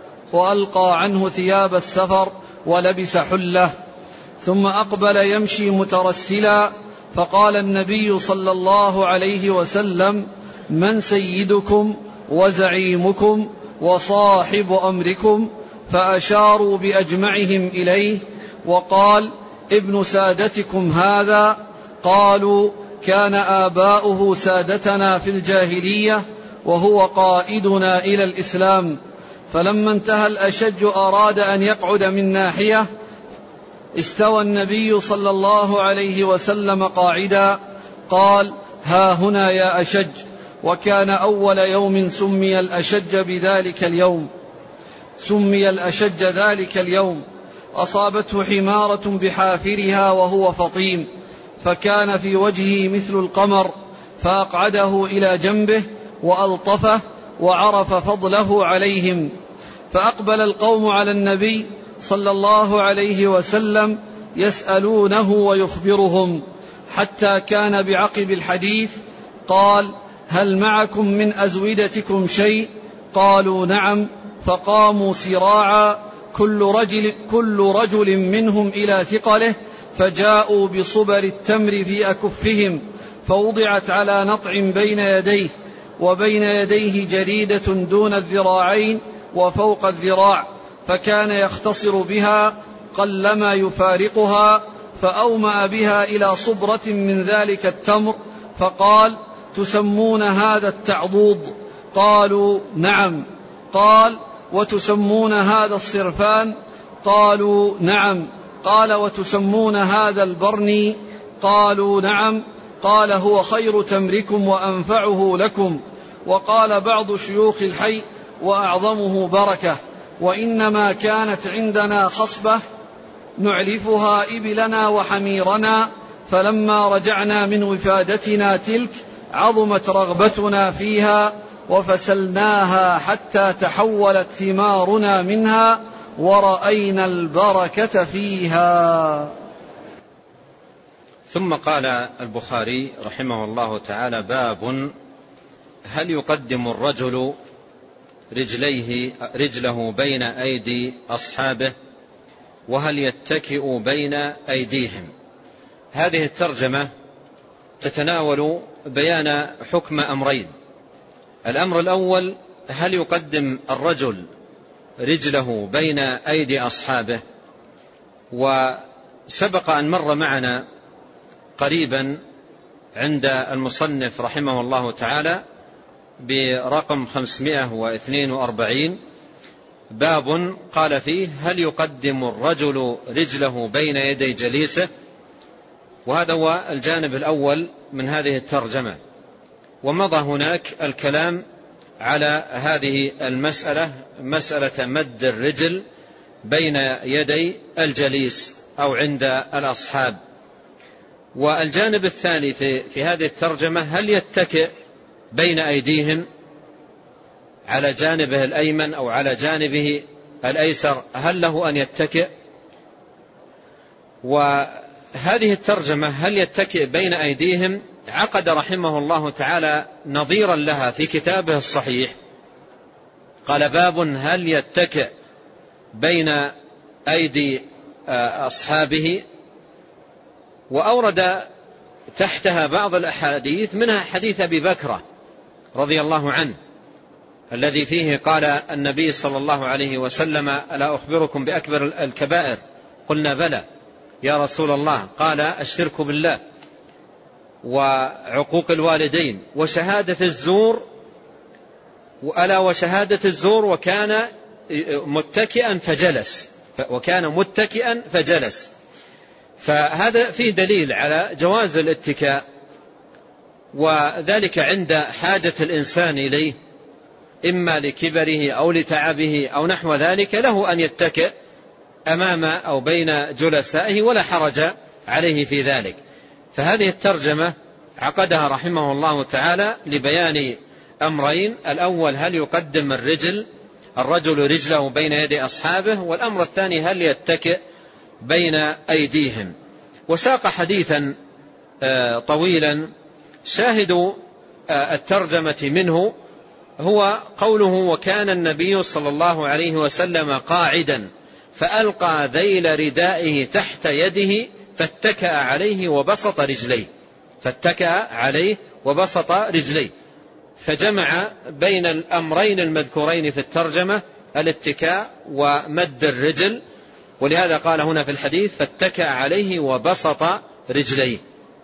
وألقى عنه ثياب السفر ولبس حله، ثم أقبل يمشي مترسلا، فقال النبي صلى الله عليه وسلم: من سيدكم وزعيمكم وصاحب أمركم؟ فأشاروا بأجمعهم إليه، وقال: ابن سادتكم هذا. قالوا: كان آباؤه سادتنا في الجاهلية وهو قائدنا إلى الإسلام. فلما انتهى الأشج أراد أن يقعد من ناحية، استوى النبي صلى الله عليه وسلم قاعدا، قال: ها هنا يا أشج. وكان أول يوم سمي الأشج بذلك اليوم سمي الأشج ذلك اليوم أصابته حمارة بحافرها وهو فطيم، فكان في وجهه مثل القمر، فأقعده إلى جنبه وألطفه وعرف فضله عليهم. فأقبل القوم على النبي صلى الله عليه وسلم يسألونه ويخبرهم، حتى كان بعقب الحديث قال: هل معكم من أزودتكم شيء؟ قالوا: نعم. فقاموا سراعا كل رجل, كل رجل منهم إلى ثقله، فجاءوا بصبر التمر في أكفهم، فوضعت على نطع بين يديه، وبين يديه جريدة دون الذراعين وفوق الذراع، فكان يختصر بها قلما يفارقها، فأومأ بها إلى صبرة من ذلك التمر، فقال: تسمون هذا التعضوض؟ قالوا: نعم. قال: وتسمون هذا الصرفان؟ قالوا: نعم. قال: وتسمون هذا البرني؟ قالوا: نعم. قال: هو خير تمركم وأنفعه لكم. وقال بعض شيوخ الحي: وأعظمه بركة. وإنما كانت عندنا خصبة نعلفها إبلنا وحميرنا، فلما رجعنا من وفادتنا تلك عظمت رغبتنا فيها وفسلناها حتى تحولت ثمارنا منها ورأينا البركة فيها. ثم قال البخاري رحمه الله تعالى: باب هل يقدم الرجل رجليه رجله بين أيدي أصحابه وهل يتكئ بين أيديهم. هذه الترجمة تتناول بيان حكم أمرين. الأمر الأول: هل يقدم الرجل رجله بين أيدي أصحابه؟ وسبق أن مر معنا قريبا عند المصنف رحمه الله تعالى برقم خمسمائة واثنين وأربعين باب قال فيه: هل يقدم الرجل رجله بين يدي جليسه؟ وهذا هو الجانب الأول من هذه الترجمة. ومضى هناك الكلام على هذه المسألة، مسألة مد الرجل بين يدي الجليس أو عند الأصحاب. والجانب الثاني في, في هذه الترجمة: هل يتكئ بين أيديهم على جانبه الأيمن أو على جانبه الأيسر؟ هل له أن يتكئ؟ وهذه الترجمة هل يتكئ بين أيديهم عقد رحمه الله تعالى نظيرا لها في كتابه الصحيح، قال: باب هل يتكئ بين أيدي أصحابه، وأورد تحتها بعض الأحاديث، منها حديث أبي بكر رضي الله عنه الذي فيه قال النبي صلى الله عليه وسلم: ألا أخبركم بأكبر الكبائر؟ قلنا: بلى يا رسول الله. قال: الشرك بالله وعقوق الوالدين وشهادة الزور، ألا وشهادة الزور. وكان متكئا فجلس وكان متكئا فجلس فهذا فيه دليل على جواز الاتكاء، وذلك عند حاجة الإنسان إليه، إما لكبره أو لتعبه أو نحو ذلك، له أن يتكئ أمام أو بين جلسائه ولا حرج عليه في ذلك. فهذه الترجمة عقدها رحمه الله تعالى لبيان أمرين: الأول: هل يقدم الرجل الرجل رجله بين يدي أصحابه؟ والأمر الثاني: هل يتكئ بين أيديهم؟ وساق حديثا طويلا شاهد الترجمة منه هو قوله: وكان النبي صلى الله عليه وسلم قاعدا فألقى ذيل ردائه تحت يده فاتكأ عليه وبسط رجليه فاتكأ عليه وبسط رجليه فجمع بين الأمرين المذكورين في الترجمة: الاتكاء ومد الرجل. ولهذا قال هنا في الحديث: فاتكأ عليه وبسط رجليه.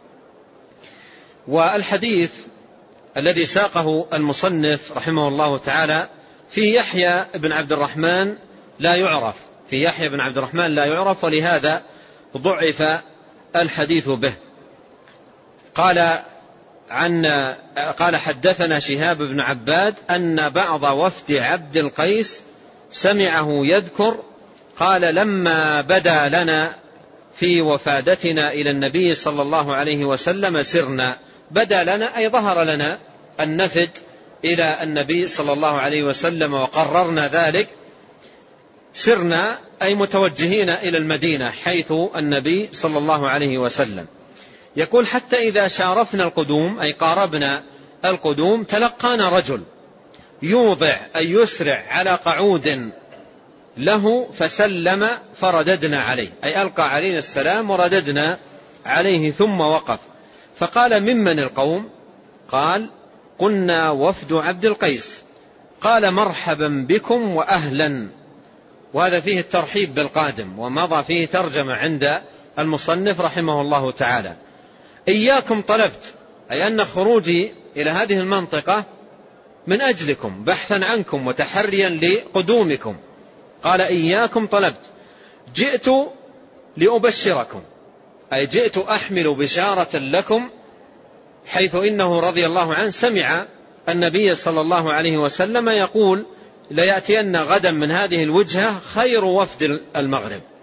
والحديث الذي ساقه المصنف رحمه الله تعالى في يحيى بن عبد الرحمن لا يعرف في يحيى بن عبد الرحمن لا يعرف ولهذا ضعف الحديث به. قال عن قال حدثنا شهاب بن عباد أن بعض وفد عبد القيس سمعه يذكر، قال: لما بدا لنا في وفادتنا إلى النبي صلى الله عليه وسلم سرنا. بدا لنا أي ظهر لنا النفد إلى النبي صلى الله عليه وسلم وقررنا ذلك. سرنا أي متوجهين إلى المدينة حيث النبي صلى الله عليه وسلم. يقول: حتى إذا شارفنا القدوم أي قاربنا القدوم تلقانا رجل يوضع أي يسرع على قعود له فسلم فرددنا عليه أي ألقى علينا السلام ورددنا عليه ثم وقف فقال: ممن القوم؟ قال: قلنا: وفد عبد القيس. قال: مرحبا بكم وأهلا. وهذا فيه الترحيب بالقادم، ومضى فيه ترجمة عند المصنف رحمه الله تعالى. إياكم طلبت أي أن خروجي إلى هذه المنطقة من أجلكم بحثا عنكم وتحريا لقدومكم. قال: إياكم طلبت، جئت لأبشركم أي جئت أحمل بشارة لكم، حيث إنه رضي الله عنه سمع النبي صلى الله عليه وسلم يقول: ليأتين غدا من هذه الوجهة خير وفد المغرب،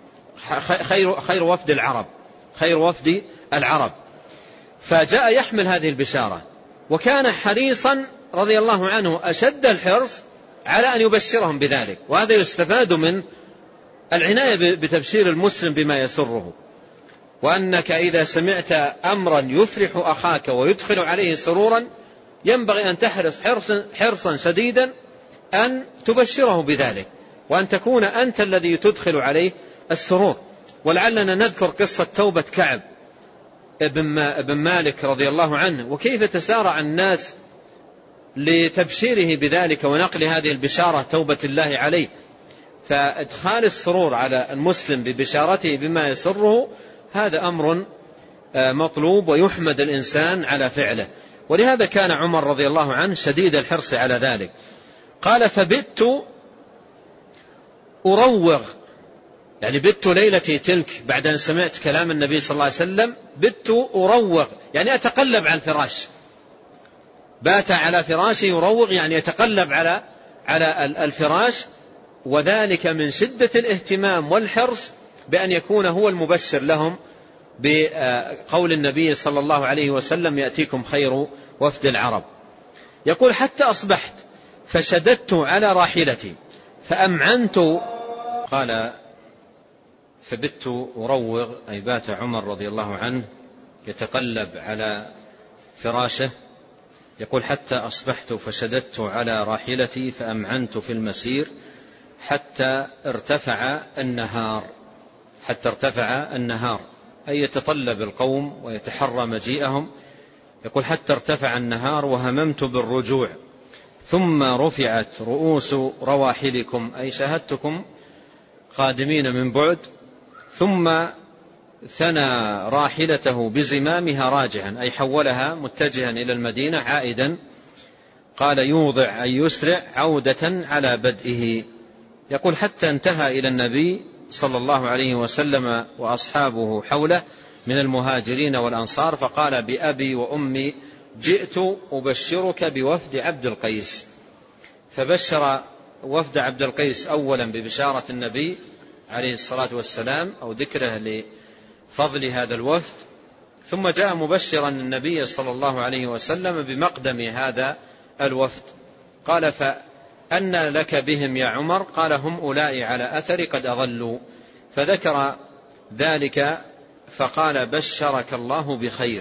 خير, خير وفد العرب خير وفد العرب. فجاء يحمل هذه البشارة، وكان حريصا رضي الله عنه أشد الحرص على أن يبشرهم بذلك. وهذا يستفاد من العناية بتبشير المسلم بما يسره، وأنك إذا سمعت أمرا يفرح أخاك ويدخل عليه سرورا ينبغي أن تحرص حرصا, حرصا شديدا أن تبشره بذلك، وأن تكون أنت الذي تدخل عليه السرور. ولعلنا نذكر قصة توبة كعب ابن مالك رضي الله عنه، وكيف تسارع الناس لتبشيره بذلك ونقل هذه البشارة توبة الله عليه. فإدخال السرور على المسلم ببشارته بما يسره هذا أمر مطلوب ويحمد الإنسان على فعله. ولهذا كان عمر رضي الله عنه شديد الحرص على ذلك. قال فبت أروغ، يعني بت ليلتي تلك بعد أن سمعت كلام النبي صلى الله عليه وسلم، بت أروغ يعني أتقلب على الفراش، بات على فراشه يروغ يعني يتقلب على على الفراش، وذلك من شدة الاهتمام والحرص بأن يكون هو المبشر لهم بقول النبي صلى الله عليه وسلم يأتيكم خير وفد العرب. يقول حتى أصبحت فشددت على راحلتي فأمعنت. قال فبت أروغ أي بات عمر رضي الله عنه يتقلب على فراشه. يقول حتى أصبحت فشددت على راحلتي فأمعنت في المسير حتى ارتفع النهار، حتى ارتفع النهار أي يتطلب القوم ويتحرى مجيئهم. يقول حتى ارتفع النهار وهممت بالرجوع، ثم رفعت رؤوس رواحلكم أي شاهدتكم قادمين من بعد، ثم ثنى راحلته بزمامها راجعا أي حولها متجها إلى المدينة عائدا. قال يوضع أي يسرع عودة على بدئه. يقول حتى انتهى إلى النبي صلى الله عليه وسلم وأصحابه حوله من المهاجرين والأنصار، فقال بأبي وأمي جئت أبشرك بوفد عبد القيس. فبشر وفد عبد القيس أولا ببشارة النبي عليه الصلاة والسلام أو ذكره لفضل هذا الوفد، ثم جاء مبشرا النبي صلى الله عليه وسلم بمقدم هذا الوفد. قال فأن لك بهم يا عمر؟ قال هم أولئك على أثر قد أضلوا. فذكر ذلك فقال بشرك الله بخير.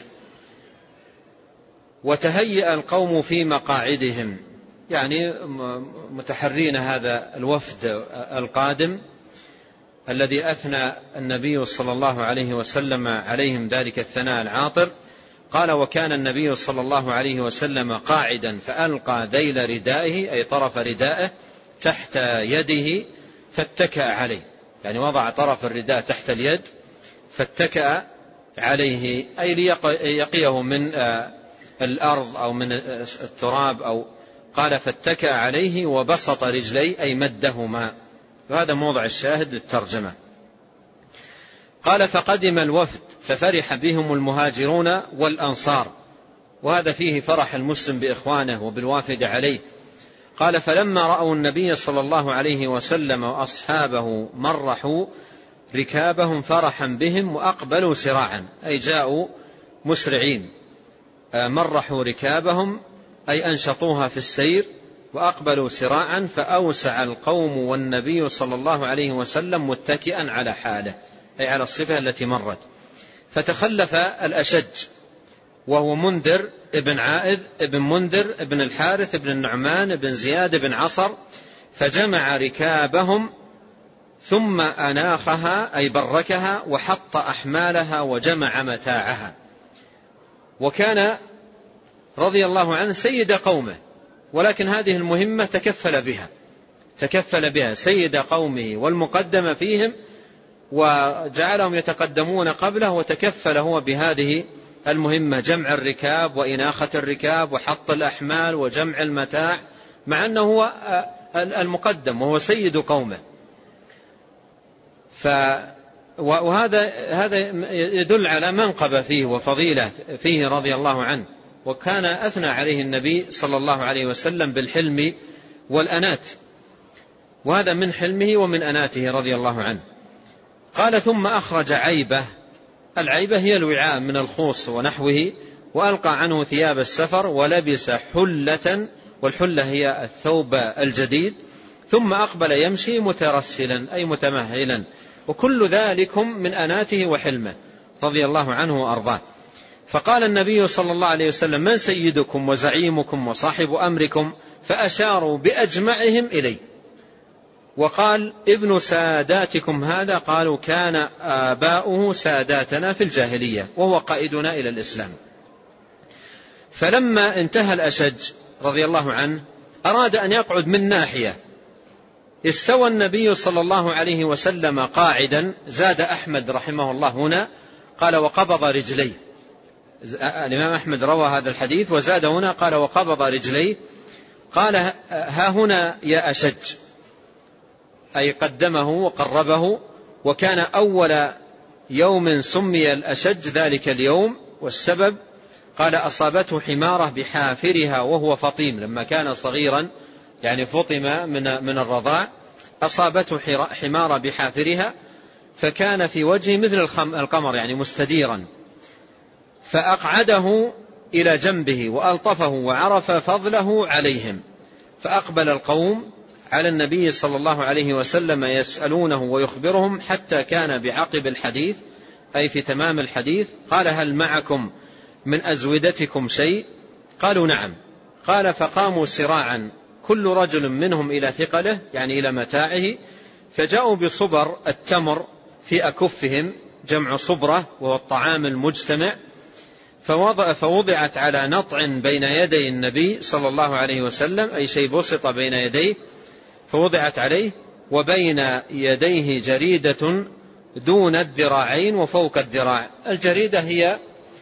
وتهيأ القوم في مقاعدهم، يعني متحرين هذا الوفد القادم الذي أثنى النبي صلى الله عليه وسلم عليهم ذلك الثناء العاطر. قال وكان النبي صلى الله عليه وسلم قاعدا فألقى ذيل ردائه أي طرف ردائه تحت يده فاتكأ عليه، يعني وضع طرف الرداء تحت اليد فاتكأ عليه أي ليقيه من الأرض أو من التراب. أو قال فاتكأ عليه وبسط رجلي أي مدهما، وهذا موضع الشاهد للترجمة. قال فقدم الوفد ففرح بهم المهاجرون والأنصار، وهذا فيه فرح المسلم بإخوانه وبالوافد عليه. قال فلما رأوا النبي صلى الله عليه وسلم وأصحابه مرحوا ركابهم فرحا بهم وأقبلوا سراعا أي جاءوا مسرعين. مرحوا ركابهم أي أنشطوها في السير وأقبلوا سراعا، فأوسع القوم والنبي صلى الله عليه وسلم متكئا على حاله أي على الصفة التي مرت. فتخلف الأشج وهو منذر ابن عائذ ابن منذر ابن الحارث ابن النعمان ابن زياد ابن عصر، فجمع ركابهم ثم أناخها أي بركها وحط أحمالها وجمع متاعها. وكان رضي الله عنه سيد قومه، ولكن هذه المهمة تكفل بها تكفل بها سيد قومه والمقدم فيهم، وجعلهم يتقدمون قبله، وتكفل هو بهذه المهمة جمع الركاب وإناخة الركاب وحط الأحمال وجمع المتاع، مع أنه هو المقدم وهو سيد قومه. ف وهذا هذا يدل على منقبة فيه وفضيلة فيه رضي الله عنه. وكان أثنى عليه النبي صلى الله عليه وسلم بالحلم والأنات، وهذا من حلمه ومن أناته رضي الله عنه. قال ثم أخرج عيبة. العيبة هي الوعاء من الخوص ونحوه، وألقى عنه ثياب السفر ولبس حلة، والحلة هي الثوب الجديد، ثم أقبل يمشي مترسلا أي متمهلا، وكل ذلكم من أناته وحلمه رضي الله عنه وأرضاه. فقال النبي صلى الله عليه وسلم: من سيدكم وزعيمكم وصاحب أمركم؟ فأشاروا بأجمعهم إليه. وقال: ابن ساداتكم هذا؟ قالوا: كان آباؤه ساداتنا في الجاهلية وهو قائدنا إلى الإسلام. فلما انتهى الأشج رضي الله عنه أراد أن يقعد من ناحية، استوى النبي صلى الله عليه وسلم قاعدا. زاد أحمد رحمه الله هنا قال: وقبض رجليه. الإمام أحمد روى هذا الحديث وزاد هنا قال: وقبض رجليه. قال: ها هنا يا أشج، أي قدمه وقربه. وكان أول يوم سمي الأشج ذلك اليوم، والسبب قال: أصابته حمارة بحافرها وهو فطيم، لما كان صغيرا يعني فطم من من الرضاع، أصابته حمارة بحافرها، فكان في وجهه مثل القمر يعني مستديرا، فأقعده إلى جنبه وألطفه وعرف فضله عليهم. فأقبل القوم على النبي صلى الله عليه وسلم يسألونه ويخبرهم حتى كان بعقب الحديث أي في تمام الحديث. قال: هل معكم من أزودتكم شيء؟ قالوا: نعم. قال: فقاموا سراعا كل رجل منهم إلى ثقله يعني إلى متاعه، فجاءوا بصبر التمر في أكفهم، جمع صبرة وهو الطعام المجتمع، فوضع فوضعت على نطع بين يدي النبي صلى الله عليه وسلم، أي شيء بسط بين يديه فوضعت عليه، وبين يديه جريدة دون الذراعين وفوق الذراع. الجريدة هي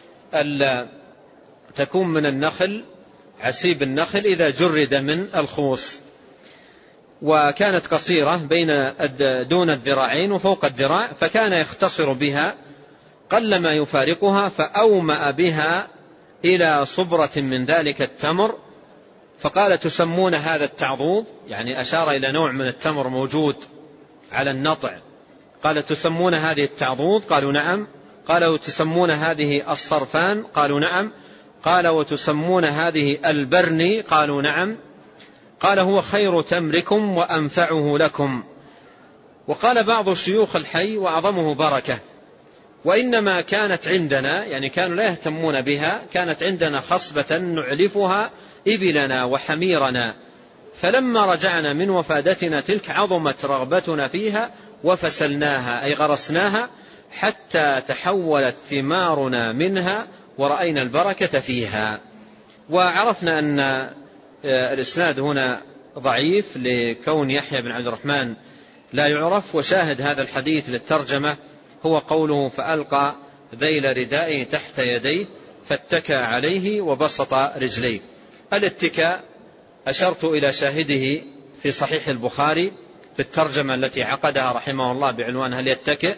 تكون من النخل، عسيب النخل إذا جرد من الخوص، وكانت قصيرة بين دون الذراعين وفوق الذراع، فكان يختصر بها قلما يفارقها، فأومأ بها إلى صبرة من ذلك التمر، فقال: تسمون هذا التعضوض؟ يعني أشار إلى نوع من التمر موجود على النطع. قال: تسمون هذه التعضوض؟ قالوا: نعم. قال: وتسمون هذه الصرفان؟ قالوا: نعم. قال: وتسمون هذه البرني؟ قالوا: نعم. قال: هو خير تمركم وأنفعه لكم. وقال بعض شيوخ الحي: وأعظمه بركة. وإنما كانت عندنا، يعني كانوا لا يهتمون بها، كانت عندنا خصبة نعلفها إبلنا وحميرنا، فلما رجعنا من وفادتنا تلك عظمت رغبتنا فيها وفسلناها أي غرسناها حتى تحولت ثمارنا منها ورأينا البركة فيها. وعرفنا أن الإسناد هنا ضعيف لكون يحيى بن عبد الرحمن لا يعرف، وشاهد هذا الحديث للترجمة هو قوله: فألقى ذيل ردائه تحت يديه فاتكى عليه وبسط رجليه. الاتكاء أشرت إلى شاهده في صحيح البخاري في الترجمة التي عقدها رحمه الله بعنوان هل يتكئ،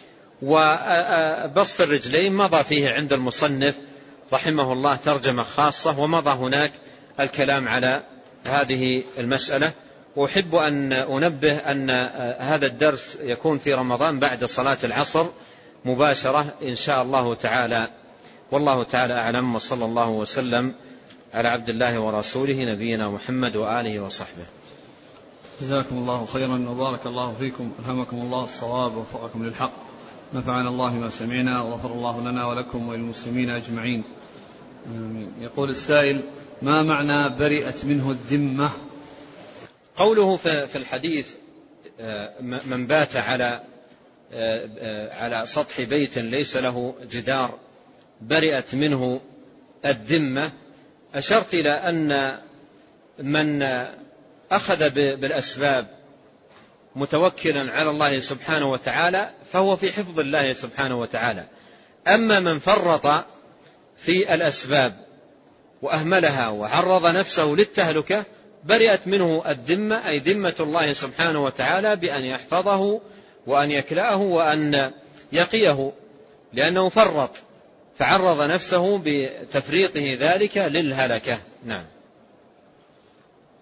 وبسط الرجلين مضى فيه عند المصنف رحمه الله ترجمة خاصة، ومضى هناك الكلام على هذه المسألة. وأحب أن أنبه أن هذا الدرس يكون في رمضان بعد صلاة العصر مباشرة إن شاء الله تعالى، والله تعالى أعلم، وصلى الله وسلم على عبد الله ورسوله نبينا محمد وآله وصحبه. جزاكم الله خيرا وبارك الله فيكم، ألهمكم الله الصواب ووفقكم للحق، نفعنا الله ما سمعنا وغفر الله لنا ولكم وللمسلمين أجمعين. يقول السائل: ما معنى برئت منه الذمة؟ قوله في الحديث: من بات على على سطح بيت ليس له جدار برئت منه الذمة، أشرت إلى أن من أخذ بالأسباب متوكلا على الله سبحانه وتعالى فهو في حفظ الله سبحانه وتعالى. أما من فرط في الأسباب وأهملها وعرض نفسه للتهلكة برئت منه الذمة، أي ذمة الله سبحانه وتعالى بأن يحفظه وأن يكلأه وأن يقيه، لأنه فرط فعرض نفسه بتفريطه ذلك للهلكة. نعم.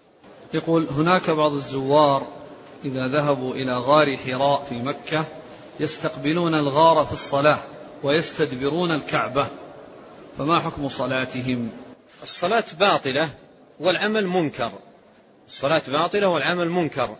يقول: هناك بعض الزوار إذا ذهبوا إلى غار حراء في مكة يستقبلون الغار في الصلاة ويستدبرون الكعبة، فما حكم صلاتهم؟ الصلاة باطلة والعمل منكر. الصلاة باطلة والعمل منكر.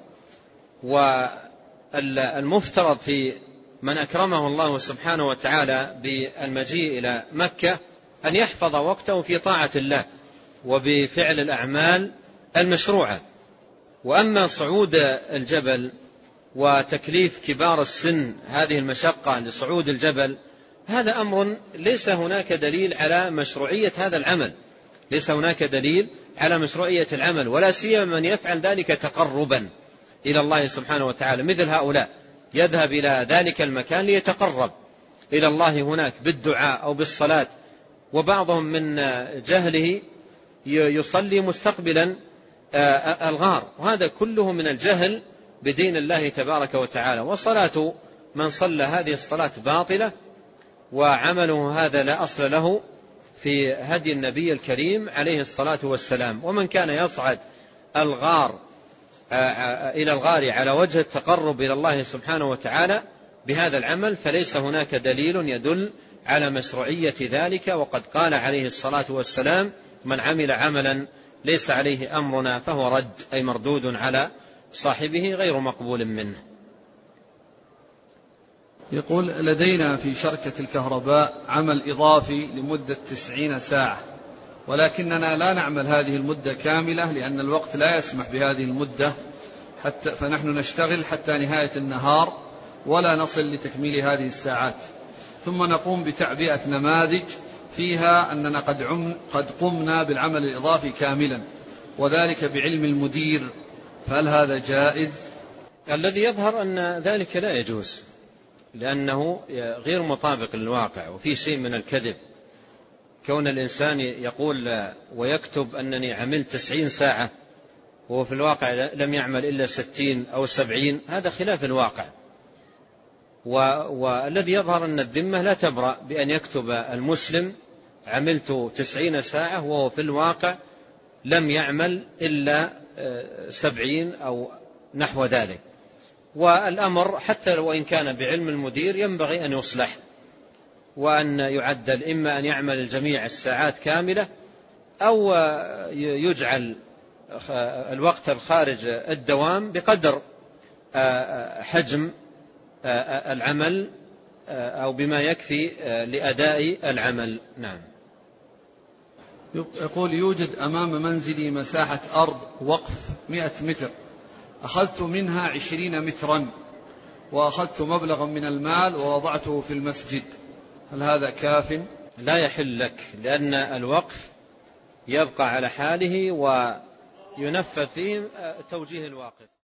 والمفترض في من أكرمه الله سبحانه وتعالى بالمجيء إلى مكة أن يحفظ وقته في طاعة الله وبفعل الأعمال المشروعة. وأما صعود الجبل وتكليف كبار السن هذه المشقة لصعود الجبل، هذا أمر ليس هناك دليل على مشروعية هذا العمل، ليس هناك دليل على مشروعية العمل، ولا سيما من يفعل ذلك تقربا إلى الله سبحانه وتعالى، مثل هؤلاء يذهب إلى ذلك المكان ليتقرب إلى الله هناك بالدعاء أو بالصلاة، وبعضهم من جهله يصلي مستقبلا الغار، وهذا كله من الجهل بدين الله تبارك وتعالى. وصلاة من صلى هذه الصلاة باطلة، وعمله هذا لا أصل له في هدي النبي الكريم عليه الصلاة والسلام. ومن كان يصعد الغار إلى الغار على وجه التقرب إلى الله سبحانه وتعالى بهذا العمل فليس هناك دليل يدل على مشروعية ذلك. وقد قال عليه الصلاة والسلام: من عمل عملا ليس عليه أمرنا فهو رد، أي مردود على صاحبه غير مقبول منه. يقول: لدينا في شركة الكهرباء عمل إضافي لمدة تسعين ساعة، ولكننا لا نعمل هذه المدة كاملة لأن الوقت لا يسمح بهذه المدة، حتى فنحن نشتغل حتى نهاية النهار ولا نصل لتكميل هذه الساعات، ثم نقوم بتعبئة نماذج فيها أننا قد, عم قد قمنا بالعمل الإضافي كاملا، وذلك بعلم المدير، فهل هذا جائز؟ الذي يظهر أن ذلك لا يجوز، لأنه غير مطابق للواقع وفي شيء من الكذب. كون الإنسان يقول ويكتب أنني عملت تسعين ساعة وهو في الواقع لم يعمل إلا ستين أو سبعين، هذا خلاف الواقع. والذي يظهر أن الذمة لا تبرأ بأن يكتب المسلم عملت تسعين ساعة وهو في الواقع لم يعمل إلا سبعين أو نحو ذلك. والأمر حتى وإن كان بعلم المدير ينبغي أن يصلح وأن يعدل، إما أن يعمل الجميع الساعات كاملة أو يجعل الوقت الخارج الدوام بقدر حجم العمل أو بما يكفي لأداء العمل. نعم. يقول: يوجد أمام منزلي مساحة أرض وقف مئة متر، أخذت منها عشرين مترا، وأخذت مبلغا من المال ووضعته في المسجد، هل هذا كاف؟ لا يحل لك، لأن الوقف يبقى على حاله وينفذ فيه توجيه الواقف.